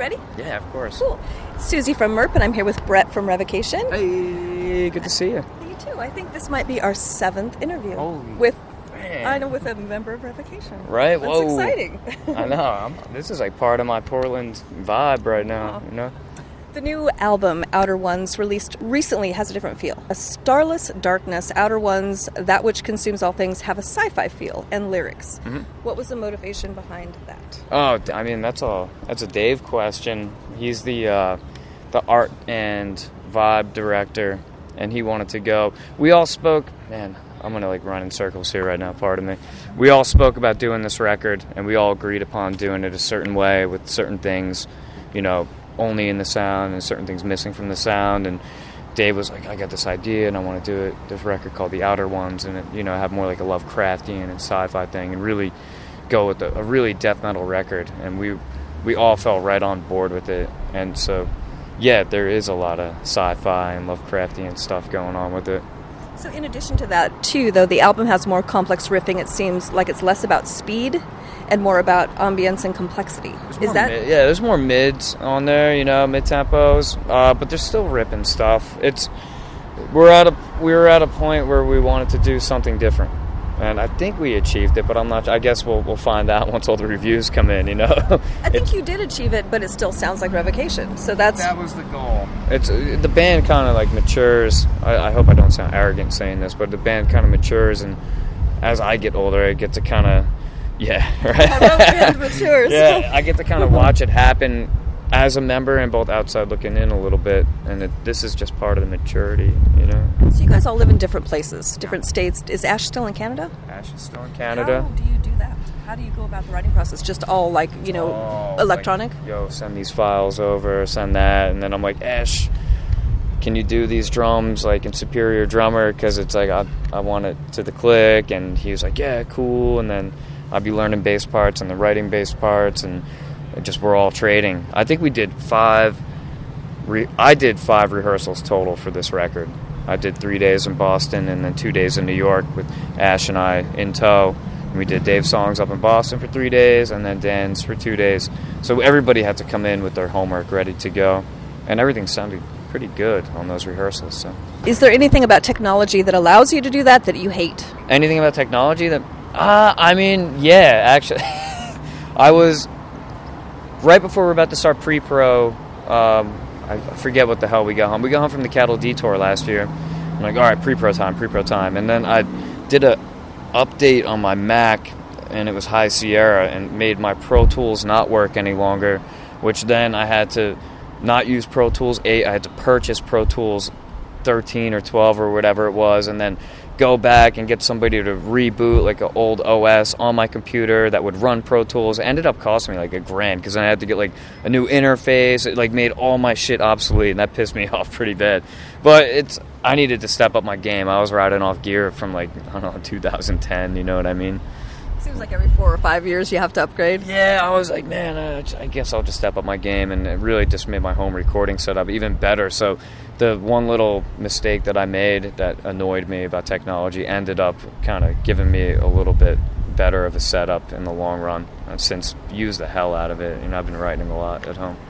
ready? Yeah, of course. Cool. Susie from MERP, and I'm here with Brett from Revocation. Hey, good to see you. You too. I think this might be our 7th interview with a member of Revocation. Right? That's Whoa. exciting. I know. This is like part of my Portland vibe right now, you know? The new album, Outer Ones, released recently, has a different feel. A starless darkness, Outer Ones, that which consumes all things, have a sci-fi feel and lyrics. Mm-hmm. What was the motivation behind that? Oh, I mean, that's a Dave question. He's the art and vibe director, and he wanted to go. We all spoke, man, I'm going to like run in circles here right now, pardon me. We all spoke about doing this record, and we all agreed upon doing it a certain way with certain things, you know, only in the sound and certain things missing from the sound. And Dave was like, I got this idea and I want to do it, this record called The Outer Ones, and it, you know, have more like a Lovecraftian and sci-fi thing and really go with a really death metal record. And we all fell right on board with it. And so yeah, there is a lot of sci-fi and Lovecraftian stuff going on with it. So in addition to that too, though, the album has more complex riffing. It seems like it's less about speed and more about ambience and complexity. There's more mids on there, you know, mid-tempos, but there's still ripping stuff. We were at a point where we wanted to do something different, and I think we achieved it, but I'm not. I guess we'll find out once all the reviews come in, you know. I think you did achieve it, but it still sounds like Revocation. So that was the goal. It's the band kind of like matures. I hope I don't sound arrogant saying this, but the band kind of matures, and as I get older, I get to kind of matures. Yeah, I get to kind of watch it happen as a member and both outside looking in a little bit, and this is just part of the maturity, you know. So you guys all live in different places, different states. Is Ash still in Canada? Ash is still in Canada. How do you do that? How do you go about the writing process? Just all like, you know, electronic? Like, send these files over, send that, and then I'm like, Ash, can you do these drums like in Superior Drummer? Because it's like I want it to the click, and he was like, yeah, cool, and then I'd be learning bass parts and the writing bass parts, and we're all trading. I think we did 5 rehearsals total for this record. I did 3 days in Boston and then 2 days in New York with Ash and I in tow. And we did Dave's songs up in Boston for 3 days and then Dan's for 2 days. So everybody had to come in with their homework ready to go, and everything sounded pretty good on those rehearsals. So, is there anything about technology that allows you to do that you hate? Anything about technology that... I mean, yeah, actually. I was... Right before we were about to start pre-pro, I forget what the hell we got home. We got home from the Cattle Detour last year. I'm like, all right, pre-pro time. And then I did a update on my Mac, and it was High Sierra, and made my Pro Tools not work any longer, which then I had to not use Pro Tools 8. I had to purchase Pro Tools 13 or 12 or whatever it was, and then go back and get somebody to reboot like an old OS on my computer that would run Pro Tools. It ended up costing me like $1,000 because I had to get like a new interface. It like made all my shit obsolete, and that pissed me off pretty bad. But I needed to step up my game. I was riding off gear from like, I don't know, 2010, you know what I mean? Seems like every 4 or 5 years you have to upgrade. Yeah, I was like, man, I guess I'll just step up my game, and it really just made my home recording setup even better. So the one little mistake that I made that annoyed me about technology ended up kind of giving me a little bit better of a setup in the long run. I've since used the hell out of it, and I've been writing a lot at home.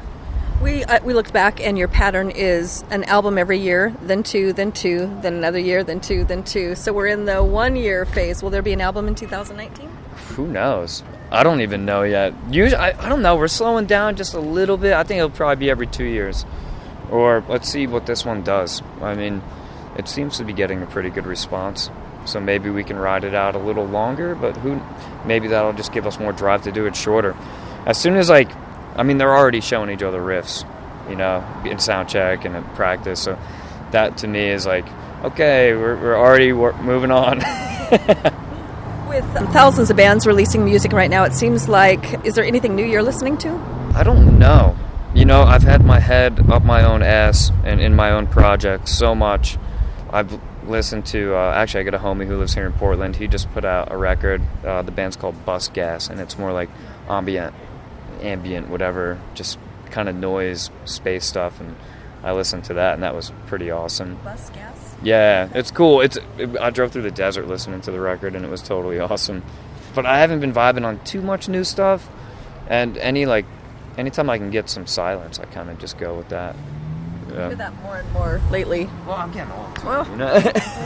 We looked back, and your pattern is an album every year, then 2, then 2, then another year, then 2, then 2. So we're in the 1-year phase. Will there be an album in 2019? Who knows? I don't even know yet. Usually, I don't know. We're slowing down just a little bit. I think it'll probably be every 2 years. Or let's see what this one does. I mean, it seems to be getting a pretty good response. So maybe we can ride it out a little longer, but maybe that'll just give us more drive to do it shorter. As soon as they're already showing each other riffs, you know, in sound check and in practice. So that to me is like, okay, we're already moving on. With thousands of bands releasing music right now, it seems like, is there anything new you're listening to? I don't know. You know, I've had my head up my own ass and in my own project so much. I've listened to, actually I got a homie who lives here in Portland. He just put out a record. The band's called Bus Gas, and it's more like ambient, whatever, just kind of noise, space stuff, and I listened to that, and that was pretty awesome. Bus Gas? Yeah, it's cool. I drove through the desert listening to the record, and it was totally awesome. But I haven't been vibing on too much new stuff, and any like anytime I can get some silence, I kind of just go with that. I hear that more and more lately. Well, I'm getting old too, Well. you know?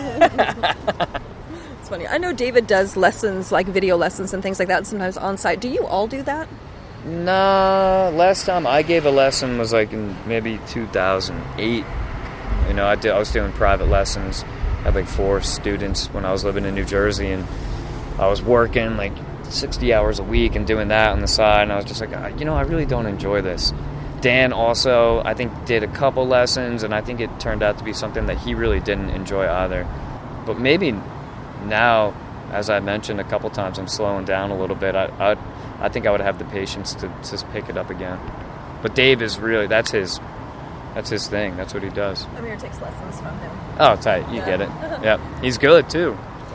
It's funny. I know David does lessons, like video lessons and things like that, sometimes on site. Do you all do that? Nah, last time I gave a lesson was like in maybe 2008. You know, I was doing private lessons. I had like 4 students when I was living in New Jersey, and I was working like 60 hours a week and doing that on the side, and I was just like, you know, I really don't enjoy this. Dan also, I think, did a couple lessons, and I think it turned out to be something that he really didn't enjoy either. But maybe now, as I mentioned a couple times, I'm slowing down a little bit. I think I would have the patience to just pick it up again. But Dave is really, that's his thing. That's what he does. Amir takes lessons from him. Oh, tight. You get it. Yeah. He's good, too.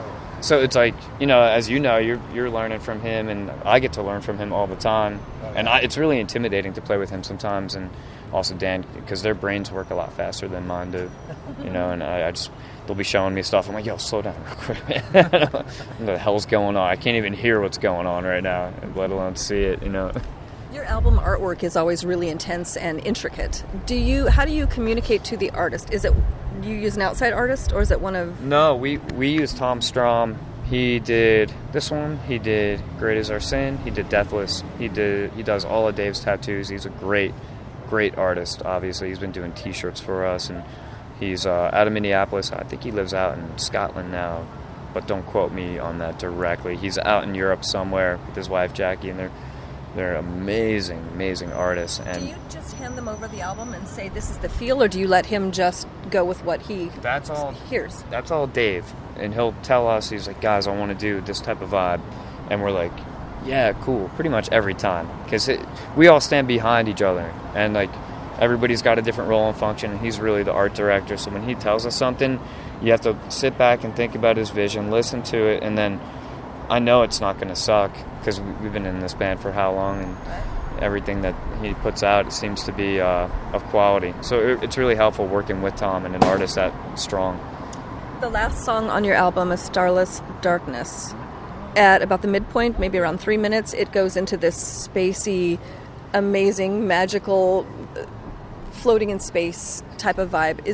So it's like, you know, as you know, you're learning from him, and I get to learn from him all the time. And it's really intimidating to play with him sometimes, and also Dan, because their brains work a lot faster than mine do. You know, and I just, they'll be showing me stuff. I'm like, yo, slow down real quick, man. What the hell's going on? I can't even hear what's going on right now, let alone see it, you know. Your album artwork is always really intense and intricate. How do you communicate to the artist? Is it you use an outside artist, or is it one of... No, we use Tom Strom. He did this one. He did Great Is Our Sin. He did Deathless. He does all of Dave's tattoos. He's a great artist, obviously. He's been doing T-shirts for us, and he's out of Minneapolis. I think he lives out in Scotland now, but don't quote me on that directly. He's out in Europe somewhere with his wife, Jackie, and they're amazing artists. And do you just hand them over the album and say this is the feel, or do you let him just go with what he hears? That's all Dave, and he'll tell us, he's like, guys, I want to do this type of vibe, and we're like, yeah, cool, pretty much every time, because we all stand behind each other, and like everybody's got a different role and function, and he's really the art director, so when he tells us something, you have to sit back and think about his vision, listen to it, and then I know it's not going to suck, because we've been in this band for how long, and everything that he puts out seems to be of quality. So it's really helpful working with Tom and an artist that strong. The last song on your album is Starless Darkness. At about the midpoint, maybe around 3 minutes, it goes into this spacey, amazing, magical, floating in space type of vibe.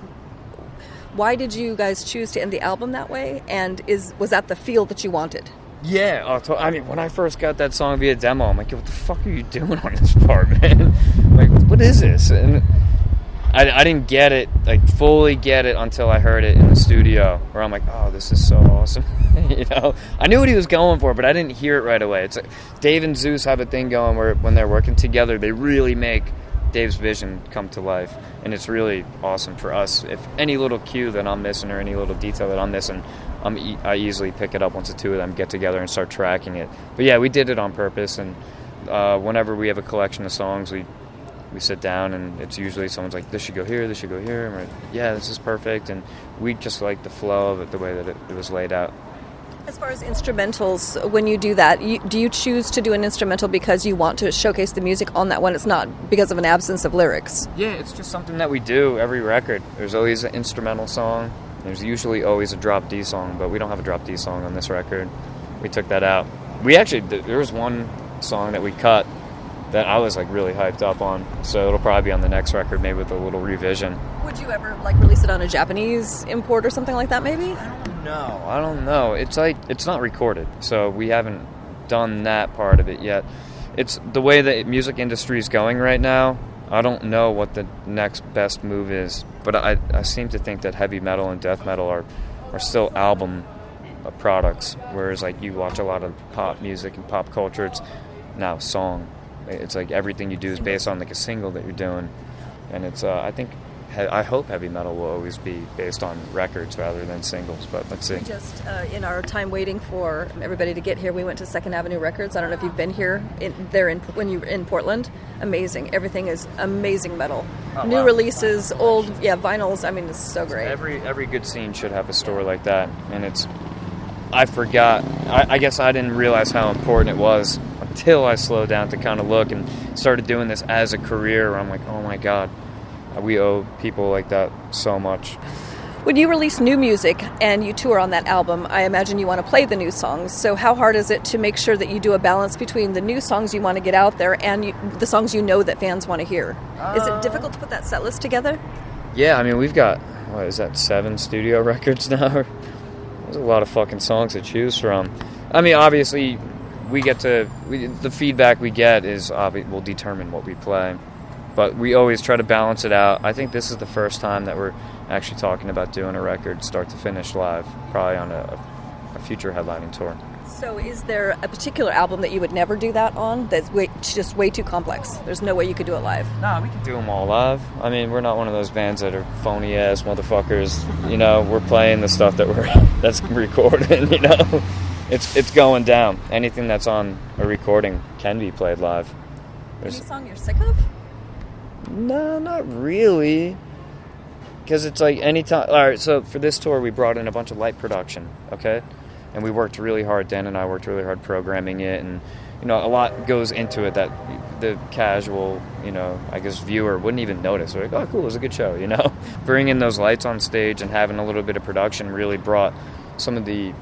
Why did you guys choose to end the album that way? And was that the feel that you wanted? Yeah, I mean, when I first got that song via demo, I'm like, what the fuck are you doing on this part, man? Like, what is this? And I didn't get it, like, fully get it until I heard it in the studio, where I'm like, oh, this is so awesome. You know, I knew what he was going for, but I didn't hear it right away. It's like Dave and Zeus have a thing going where when they're working together, they really make Dave's vision come to life, and it's really awesome for us. If any little cue that I'm missing or any little detail that I'm missing, I easily pick it up once the two of them get together and start tracking it. But yeah, we did it on purpose, and whenever we have a collection of songs, we sit down, and it's usually someone's like, this should go here, and we're like, yeah, this is perfect, and we just like the flow of it, the way that it was laid out. As far as instrumentals, when you do that, do you choose to do an instrumental because you want to showcase the music on that one? It's not because of an absence of lyrics? Yeah, it's just something that we do every record. There's always an instrumental song. There's usually always a drop D song, but we don't have a drop D song on this record. We took that out. There was one song that we cut that I was like really hyped up on, so it'll probably be on the next record, maybe with a little revision. Would you ever like release it on a Japanese import or something like that, maybe? I don't know. It's like, it's not recorded, so we haven't done that part of it yet. It's the way the music industry is going right now. I don't know what the next best move is, but I seem to think that heavy metal and death metal are still album products, whereas like you watch a lot of pop music and pop culture, it's now song. It's like everything you do is based on like a single that you're doing, and it's I hope heavy metal will always be based on records rather than singles, but let's see. We just, in our time waiting for everybody to get here, we went to 2nd Avenue Records. I don't know if you've been here, when you were in Portland. Amazing. Everything is amazing metal. New releases, old, vinyls. I mean, it's so great. Every good scene should have a store like that, and I forgot. I guess I didn't realize how important it was until I slowed down to kind of look and started doing this as a career, where I'm like, oh my God. We owe people like that so much. When you release new music and you tour on that album, I imagine you want to play the new songs. So how hard is it to make sure that you do a balance between the new songs you want to get out there and the songs you know that fans want to hear? Is it difficult to put that set list together? Yeah, I mean, we've got, 7 studio records now? There's a lot of fucking songs to choose from. I mean, obviously, the feedback we get will determine what we play. But we always try to balance it out. I think this is the first time that we're actually talking about doing a record start to finish live, probably on a future headlining tour. So is there a particular album that you would never do that on that's just way too complex? There's no way you could do it live? No, we can do them all live. I mean, we're not one of those bands that are phony-ass motherfuckers. We're playing the stuff that's recorded, It's going down. Anything that's on a recording can be played live. Any song you're sick of? No, not really. Because it's like anytime... All right, so for this tour, we brought in a bunch of light production, okay? And we worked really hard. Dan and I worked really hard programming it. And, a lot goes into it that the casual, viewer wouldn't even notice. They're like, oh, cool, it was a good show, Bringing those lights on stage and having a little bit of production really brought some of the,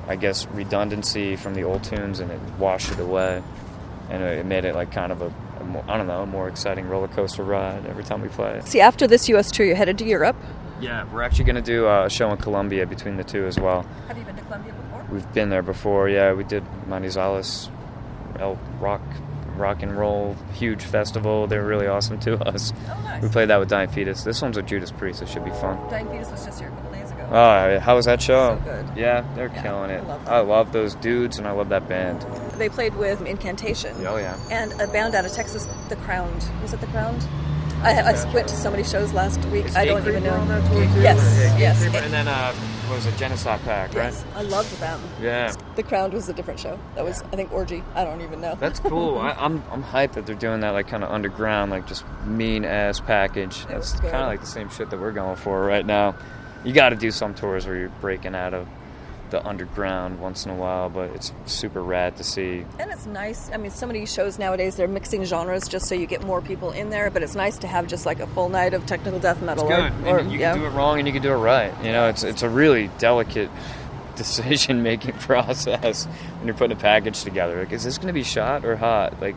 redundancy from the old tunes, and it washed it away. And it made it like kind of a more exciting roller coaster ride every time we play. See, after this U.S. tour, you're headed to Europe. Yeah, we're actually going to do a show in Colombia between the two as well. Have you been to Colombia before? We've been there before, yeah. We did Manizales Rock and Roll, huge festival. They were really awesome to us. Oh, nice. We played that with Dying Fetus. This one's with Judas Priest. It should be fun. Dying Fetus was just here a couple days ago. Oh, how was that show? So good. Yeah, they're killing it. I love those dudes, and I love that band. They played with Incantation. Oh, yeah. And a band out of Texas, The Crowned. Was it The Crowned? I went to so many shows last week. I don't even know. On that tour too? Yes. And then, what was it, Genocide Pact, right? Yes, I loved them. Yeah. The Crowned was a different show. That was, I think, Orgy. I don't even know. That's cool. I'm hyped that they're doing that, like, kind of underground, like, just mean-ass package. That's kind of like the same shit that we're going for right now. You got to do some tours where you're breaking out of the underground once in a while, but it's super rad to see. And it's nice. I mean, so many shows nowadays, they're mixing genres just so you get more people in there, but it's nice to have just like a full night of technical death metal. It's good. And you can do it wrong and you can do it right. It's a really delicate decision-making process when you're putting a package together. Like, is this going to be shot or hot? Like,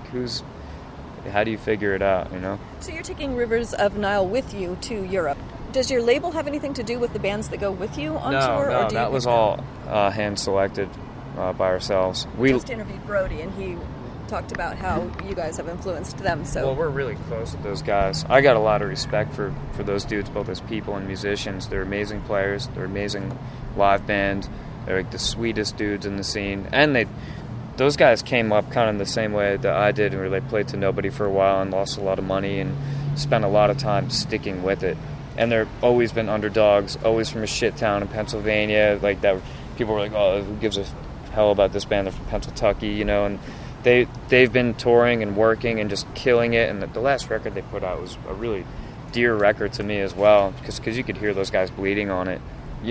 how do you figure it out, So you're taking Rivers of Nile with you to Europe. Does your label have anything to do with the bands that go with you on tour? No, that was all hand-selected by ourselves. We just interviewed Brody, and he talked about how you guys have influenced them. So, well, we're really close with those guys. I got a lot of respect for those dudes, both as people and musicians. They're amazing players. They're amazing live band. They're like the sweetest dudes in the scene. And those guys came up kind of in the same way that I did, where they played to nobody for a while and lost a lot of money and spent a lot of time sticking with it. And they've always been underdogs, always from a shit town in Pennsylvania. Like that, people were like, "Oh, who gives a hell about this band? They're from Pennsylvania, And they've been touring and working and just killing it. And the last record they put out was a really dear record to me as well, because you could hear those guys bleeding on it.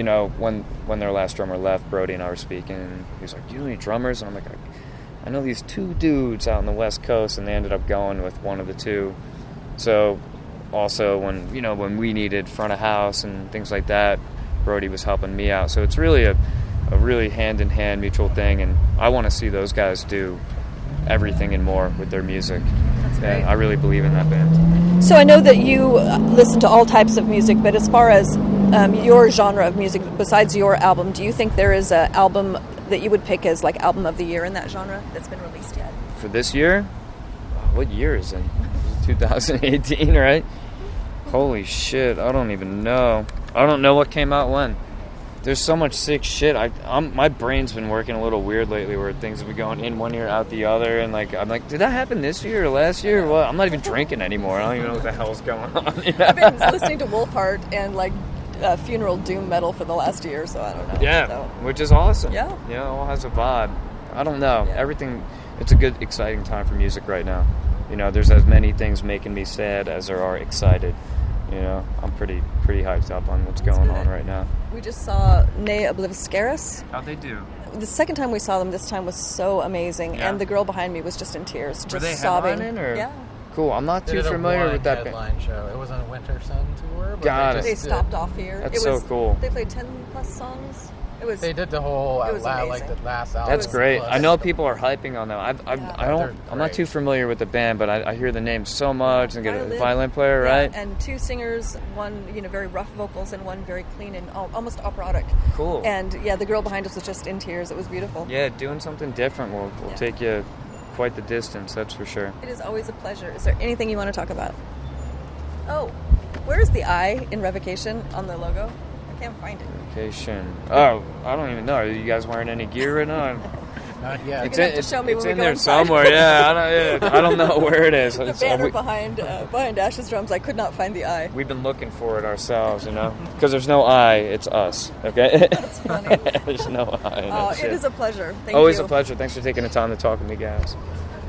When their last drummer left, Brody and I were speaking, and he was like, "Do you know any drummers?" And I'm like, "I know these 2 dudes out on the West Coast," and they ended up going with one of the 2. So. Also, when we needed front of house and things like that, Brody was helping me out. So it's really a really hand-in-hand mutual thing, and I want to see those guys do everything and more with their music. That's great. I really believe in that band. So I know that you listen to all types of music, but as far as your genre of music, besides your album, do you think there is an album that you would pick as like album of the year in that genre that's been released yet? For this year? What year is it? 2018, right? Holy shit, I don't even know. I don't know what came out when. There's so much sick shit. My brain's been working a little weird lately, where things have been going in one ear, out the other, and I'm like, did that happen this year or last year or what? I'm not even drinking anymore. I don't even know what the hell's going on. I've been listening to Wolfheart and funeral doom metal for the last year, so I don't know. Yeah, so. Which is awesome. Yeah. It all has a vibe. I don't know. Yeah. Everything, it's a good, exciting time for music right now. There's as many things making me sad as there are excited. I'm pretty hyped up on what's going on right now. We just saw Ne Obliviscaris. How'd they do? The second time we saw them, this time was so amazing, and the girl behind me was just in tears, just Were they sobbing. headlining, or? Yeah, Cool. I'm not They too did familiar a with that band. headline show. It wasn't a Winter Sun tour. But Got it. They stopped off here. That's so cool. They played 10 plus songs. It was. They did the whole It was like amazing. the last album. That's great. plus- I know people are hyping on them. I They're don't. I'm not great. too familiar with the band, but I hear the name so much and get a Violin. violin player, Yeah, right? and two singers, one very rough vocals and one very clean and almost operatic. Cool. And yeah, the girl behind us was just in tears. It was beautiful. Yeah, doing something different will Yeah. take you quite the distance. That's for sure. It is always a pleasure. Is there anything you want to talk about? Oh, where's the I in revocation on the logo? I can't find it. Vacation. Oh, I don't even know. Are you guys wearing any gear right now? Not yet. You're gonna have to show me it's when we in go there inside. somewhere. Yeah, I don't know where it is. The It's- banner we- behind Ash's drums. I could not find the I. We've been looking for it ourselves, because there's no I, it's us. Okay. That's funny. There's no I. In that It shit. is a pleasure. Thank Always you. a pleasure. Thanks for taking the time to talk with me, guys.